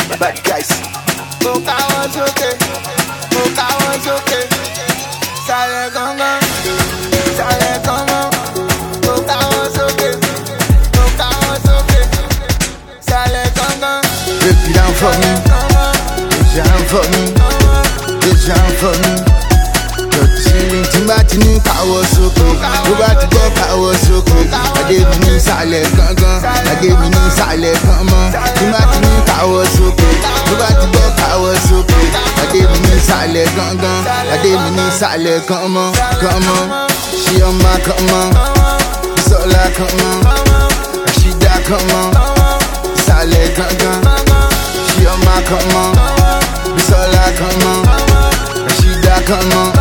bad guys. Boca was okay, Boca was okay. Sale gongo, Sale gongo. Boca was okay, Boca was okay. Sale gongo. Break it down for me, break it down for me, break it down for me. Ceiling timati ni power soko, over to go power soko. I gave me sale gongo, I gave me sale come. Timati ni power soko, over to go power soko. I gave me sale gongo, I gave me sale come. She on my come, so like come. She da come, sale gongo. She on my come, so like come. She da come.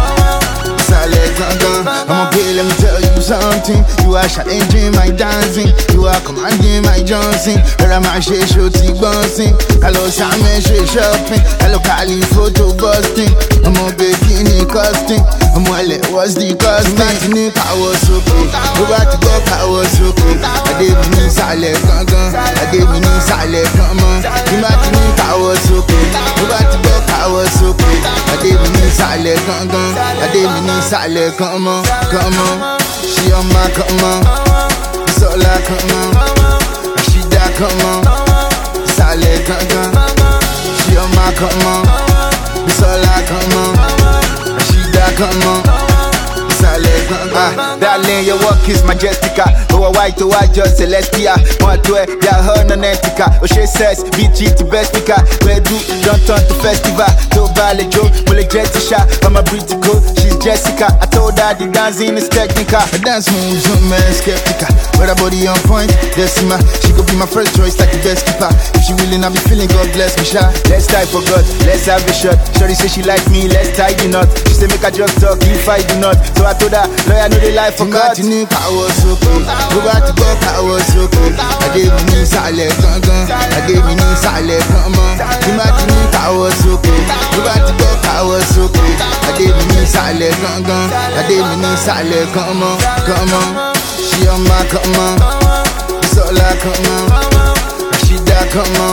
I'ma pay, let me tell you something. You are challenging my dancing, you are commanding my Johnson. Where am I shoti bouncing? Hello Sammy shopping, hello Cali photo busting. I'm a bikini costing, I'm well it was the cost. Timati power soko, over to go power soko. I gave me sale gongo, I gave me sale come. Timati power soko, over to go power soko. I gave me sale gongo, I gave me sale come on. She on my come on, so like come on. She da come on, sale gongo. She on my come on, so like come on. She da come on, sale gongo. Darling, your work is majestica. Oh, white to white, just celestia. One to it, yeah, her nanetica. Oh, she says, BG to best speaker. Where do, don't turn to festival. To ballet joke, will it get shot? I'm a pretty cool, she's Jessica. I told her the dancing is technical. Her dance moves, some man skeptical. But her body on point, Decima. She could be my first choice, like the best keeper. If she willing, I'll be feeling, God bless me, sha. Let's tie for God, let's have a shot. Shorty say she like me, let's tie the knot. She say make her just talk, if I do not. So I told her, lawyer know the life for God. Timati power soko, over to go power soko. I gave me sale gongo, I gave me sale come. Timati power soko, over to go power soko. I gave me sale gongo, I gave me sale come. She on my come, so like come. She da come.